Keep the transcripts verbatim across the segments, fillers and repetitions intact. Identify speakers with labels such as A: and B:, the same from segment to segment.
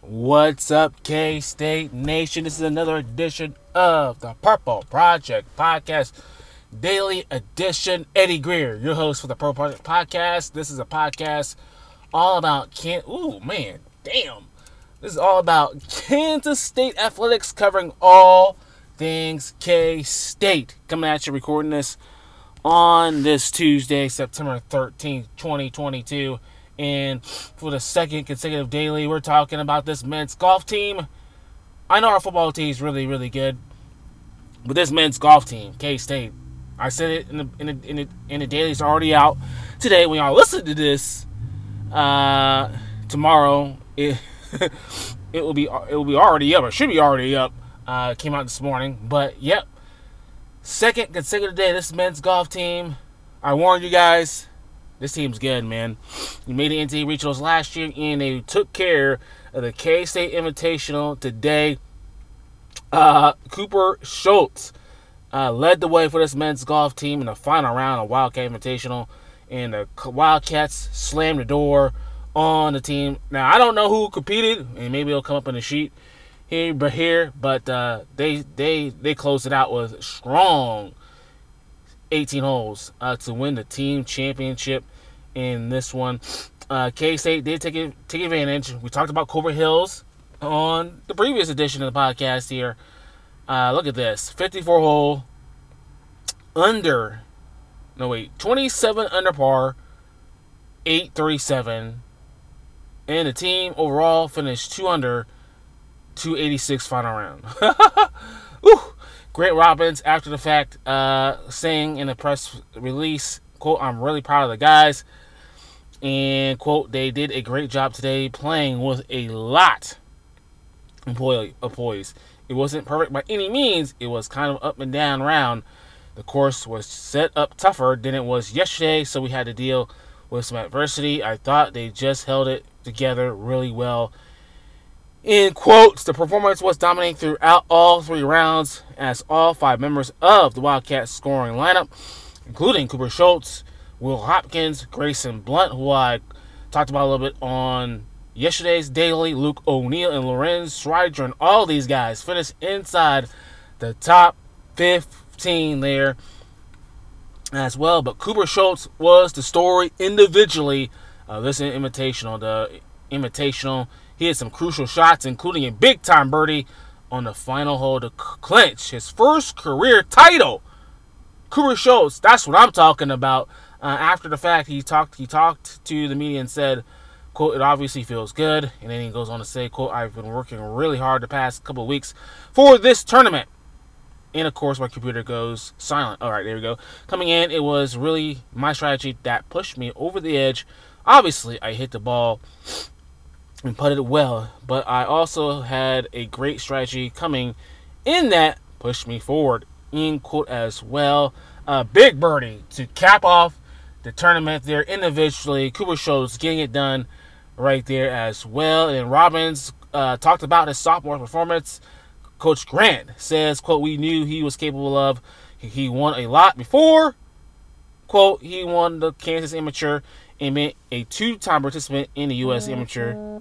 A: What's up, K-State Nation? This is another edition of the Purple Project Podcast, Daily Edition. Eddie Greer, your host for the Purple Project Podcast. This is a podcast all about Can. Ooh, man, damn. This is all about Kansas State athletics, covering all things K-State. Coming at you, recording this on this Tuesday, September thirteenth, twenty twenty-two. And for the second consecutive daily, we're talking about this men's golf team. I know our football team is really, really good, but this men's golf team, K-State, I said it in the in the in the, in the daily. It's already out today. When y'all listen to this, uh, tomorrow it it will be it will be already up. Or should be already up. Uh, it came out this morning, but yep, second consecutive day. This men's golf team. I warned you guys. This team's good, man. We made the N C double A regionals last year, and they took care of the K-State Invitational today. Uh, Cooper Schultz uh, led the way for this men's golf team in the final round of Wildcat Invitational, and the Wildcats slammed the door on the team. Now, I don't know who competed, and maybe it'll come up in the sheet here, but here, but uh, they they they closed it out with strong eighteen holes uh, to win the team championship in this one. Uh, K-State did take it, take advantage. We talked about Cobra Hills on the previous edition of the podcast here. Uh, look at this. fifty-four hole under, no wait, twenty-seven under par, eight thirty-seven. And the team overall finished two under, two eighty-six final round. Ooh. Grant Robbins, after the fact, uh, saying in a press release, quote, "I'm really proud of the guys." And, quote, "They did a great job today playing with a lot of poise. It wasn't perfect by any means. It was kind of up and down round. The course was set up tougher than it was yesterday, so we had to deal with some adversity. I thought they just held it together really well." In quotes, the performance was dominating throughout all three rounds as all five members of the Wildcats scoring lineup, including Cooper Schultz, Will Hopkins, Grayson Blunt, who I talked about a little bit on yesterday's daily, Luke O'Neill, and Lorenz Schreidron, all these guys finished inside the top fifteen there as well. But Cooper Schultz was the story individually of this invitational. The invitational, he had some crucial shots, including a big-time birdie on the final hole to clinch his first career title. Cooper Schultz, that's what I'm talking about. Uh, after the fact, he talked he talked to the media and said, quote, "It obviously feels good." And then he goes on to say, quote, "I've been working really hard the past couple of weeks for this tournament." And, of course, my computer goes silent. All right, there we go. Coming in, it was really my strategy that pushed me over the edge. Obviously, I hit the ball and putted it well, but I also had a great strategy coming in that pushed me forward, in quote, as well. A big birdie to cap off the tournament there individually. Cooper Schultz getting it done right there as well. And Robbins uh, talked about his sophomore performance. Coach Grant says, quote, "We knew he was capable of. He won a lot before." Quote, "He won the Kansas Amateur and been a two-time participant in the U S Amateur."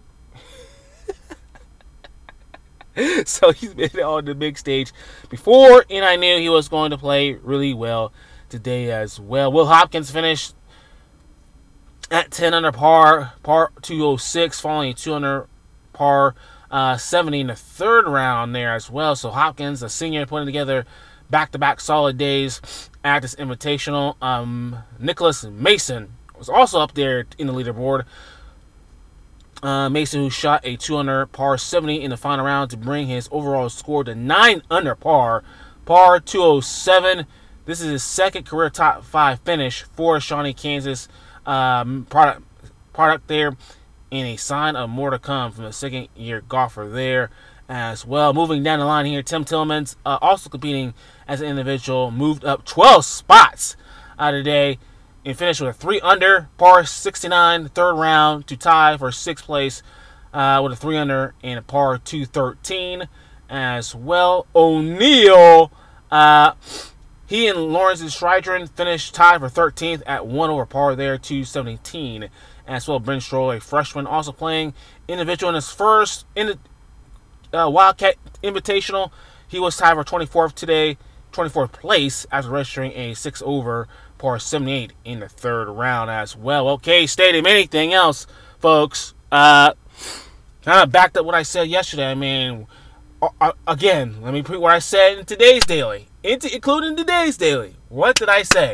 A: So he's been on the big stage before, and I knew he was going to play really well today as well. Will Hopkins finished at ten under par, par two oh six, following two under par uh, seventy in the third round there as well. So Hopkins, a senior, putting together back-to-back solid days at this invitational. Um, Nicholas Mason was also up there in the leaderboard. Uh, Mason, who shot a two under par seventy in the final round to bring his overall score to nine under par, par two oh seven. This is his second career top five finish for Shawnee, Kansas um, product product there, and a sign of more to come from the second year golfer there as well. Moving down the line here, Tim Tillmans, uh, also competing as an individual, moved up twelve spots out of the day and finished with a three under par sixty-nine third round to tie for sixth place uh, with a three under and a par two thirteen as well. O'Neill, uh, he and Lawrence Schreidron finished tied for thirteenth at one over par there, two seventeen. as well. Brent Stroll, a freshman, also playing individual in his first in the uh, Wildcat Invitational. He was tied for twenty-fourth today, twenty-fourth place after registering a six over par seventy-eight in the third round as well. Okay, Stadium. Anything else, folks? Uh, kind of backed up what I said yesterday. I mean, uh, again, let me repeat what I said in today's daily, into, including today's daily. What did I say?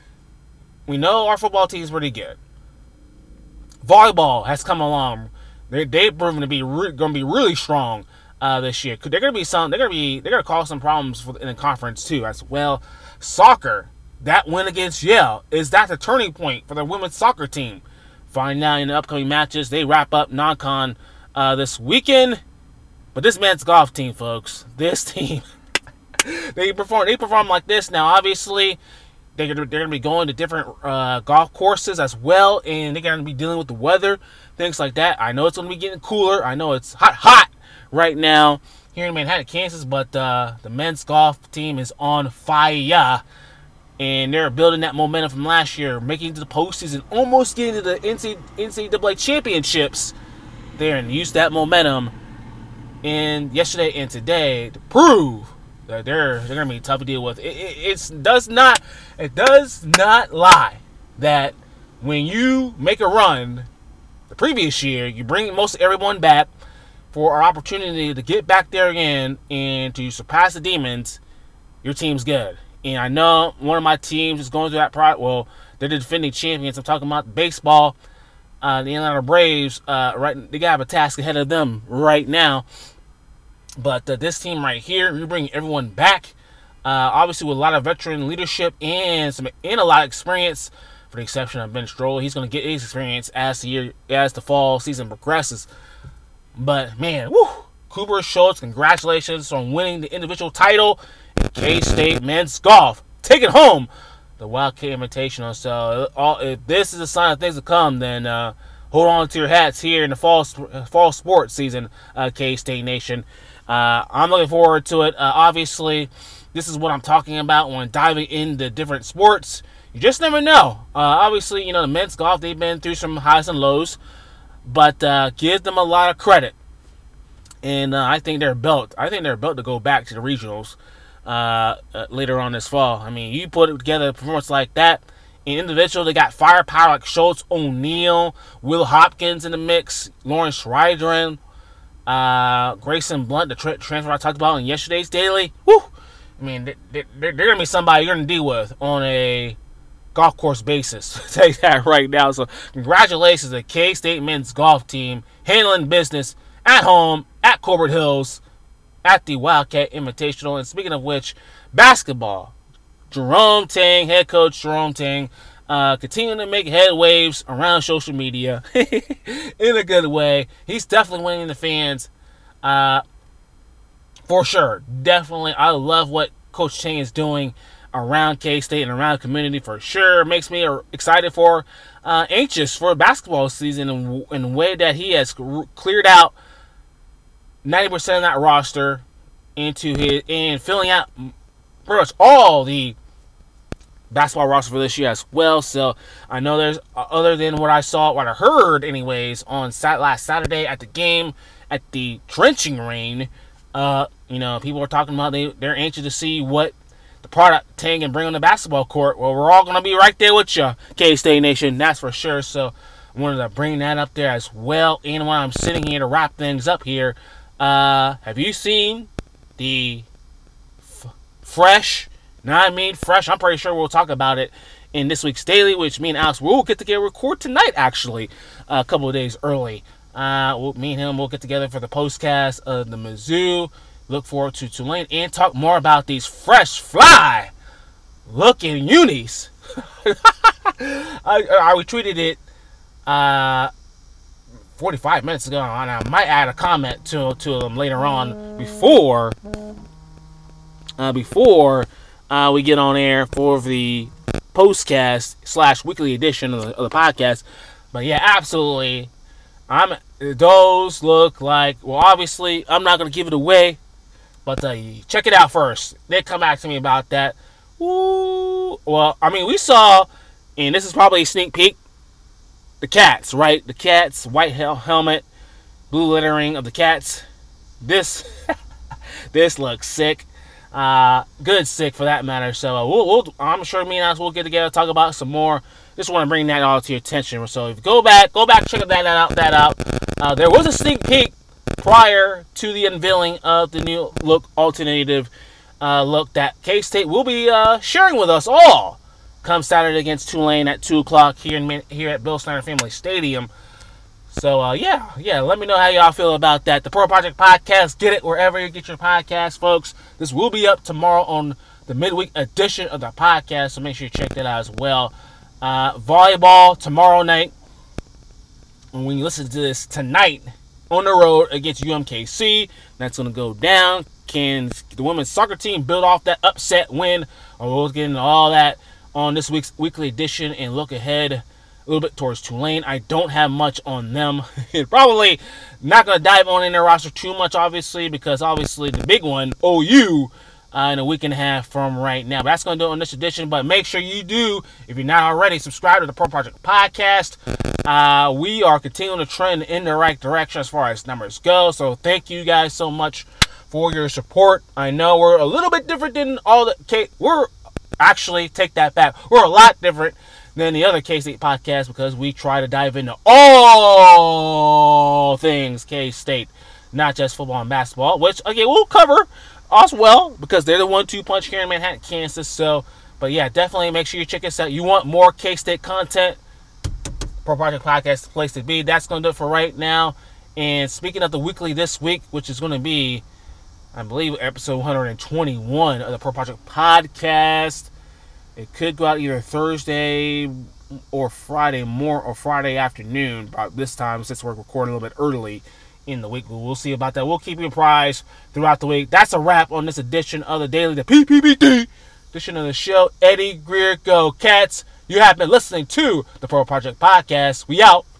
A: We know our football team is pretty good. Volleyball has come along. They they've proven to be re- going to be really strong uh, this year. They're going to be some. They're going to be. They're going to cause some problems for, in the conference too as well. Soccer. That win against Yale, is that the turning point for the women's soccer team? Find out in the upcoming matches. They wrap up non-con uh, this weekend. But this men's golf team, folks, this team, they perform. They perform like this now. Obviously, they're gonna, they're gonna be going to different uh, golf courses as well, and they're gonna be dealing with the weather, things like that. I know it's gonna be getting cooler. I know it's hot, hot right now here in Manhattan, Kansas. But uh, the men's golf team is on fire. And they're building that momentum from last year, making it to the postseason, almost getting to the N C double A championships there, and use that momentum in yesterday and today to prove that they're they're gonna be tough to deal with. It, it it's does not it does not lie that when you make a run the previous year, you bring most everyone back for our opportunity to get back there again and to surpass the Demons. Your team's good. And I know one of my teams is going through that product. Well, they're the defending champions. I'm talking about baseball. Uh, the Atlanta Braves, uh, right? They got a task ahead of them right now. But uh, this team right here, we bring everyone back. Uh, obviously, with a lot of veteran leadership and some and a lot of experience, for the exception of Ben Stroll. He's going to get his experience as the year, as the fall season progresses. But man, woo, Cooper Schultz, congratulations on winning the individual title. K-State men's golf, take it home, the Wildcat Invitational. So, all, if this is a sign of things to come, then uh, hold on to your hats here in the fall fall sports season, uh, K-State Nation. Uh, I'm looking forward to it. Uh, obviously, this is what I'm talking about when diving into different sports. You just never know. Uh, obviously, you know, the men's golf, they've been through some highs and lows, but uh, give them a lot of credit. And uh, I think they're built. I think they're built to go back to the regionals. Uh, uh, later on this fall. I mean, you put it together a performance like that. In individual, they got firepower like Schultz, O'Neal, Will Hopkins in the mix, Lawrence Rydren, uh, Grayson Blunt, the tra- transfer I talked about in yesterday's daily. Woo! I mean, they, they, they're, they're going to be somebody you're going to deal with on a golf course basis. I'll tell you that right now. So, congratulations to the K-State men's golf team handling business at home at Colbert Hills at the Wildcat Invitational. And speaking of which, basketball. Jerome Tang, head coach Jerome Tang, uh, continuing to make head waves around social media in a good way. He's definitely winning the fans uh, for sure. Definitely. I love what Coach Tang is doing around K-State and around the community for sure. Makes me excited for, uh, anxious for basketball season in, in a way that he has cleared out ninety percent of that roster into his and filling out pretty much all the basketball roster for this year as well. So I know there's uh, other than what I saw, what I heard anyways on sat last Saturday at the game at the Drenching Rain. Uh, you know, people are talking about they they're anxious to see what the product Tang can bring on the basketball court. Well, we're all gonna be right there with you, K-State Nation, that's for sure. So I wanted to bring that up there as well. And while I'm sitting here to wrap things up here, Uh, have you seen the f- fresh, now I mean fresh, I'm pretty sure we'll talk about it in this week's daily, which me and Alex will get together record tonight actually, uh, a couple of days early. Uh, we'll, me and him will get together for the postcast of the Mizzou. Look forward to Tulane and talk more about these fresh fly looking unis. I, I retweeted it, uh, forty-five minutes ago, and I might add a comment to to them later on before uh, before uh, we get on air for the postcast slash weekly edition of the, of the podcast. But yeah, absolutely, I'm. Those look like, well, obviously, I'm not gonna give it away, but uh, check it out first. They come back to me about that. Ooh, well, I mean, we saw, and this is probably a sneak peek. the Cats, right? The Cats, white hel- helmet, blue lettering of the Cats. This this looks sick. Uh, good sick for that matter. So uh, we'll, we'll, I'm sure me and us will get together, talk about some more. Just want to bring that all to your attention. So if you go back, go back, check that out. That out. Uh, there was a sneak peek prior to the unveiling of the new look alternative uh, look that K-State will be uh, sharing with us all come Saturday against Tulane at two o'clock here in here at Bill Snyder Family Stadium. So, uh, yeah, yeah, let me know how y'all feel about that. The Pro Project Podcast, get it wherever you get your podcast, folks. This will be up tomorrow on the midweek edition of the podcast, so make sure you check that out as well. Uh, volleyball tomorrow night, and when you listen to this tonight, on the road against U M K C, that's going to go down. Can the women's soccer team build off that upset win? Or we'll get into all that on this week's weekly edition and look ahead a little bit towards Tulane. I don't have much on them. Probably not going to dive on in their roster too much, obviously, because obviously the big one, O U, uh, in a week and a half from right now. But that's going to do it on this edition. But make sure you do, if you're not already, subscribe to the Pro Project Podcast. Uh, we are continuing to trend in the right direction as far as numbers go. So thank you guys so much for your support. I know we're a little bit different than all the K. We're actually, take that back. We're a lot different than the other K-State podcasts because we try to dive into all things K-State, not just football and basketball, which, again, we'll cover as well because they're the one two punch here in Manhattan, Kansas. So, but yeah, definitely make sure you check us out. You want more K-State content, Pro Project Podcast is the place to be. That's going to do it for right now. And speaking of the weekly this week, which is going to be, I believe, episode one twenty-one of the Pro Project Podcast. It could go out either Thursday or Friday more or Friday afternoon about this time since we're recording a little bit early in the week. We'll see about that. We'll keep you apprised throughout the week. That's a wrap on this edition of the Daily, the P P B D edition of the show. Eddie Greer, go Cats. You have been listening to the Pro Project Podcast. We out.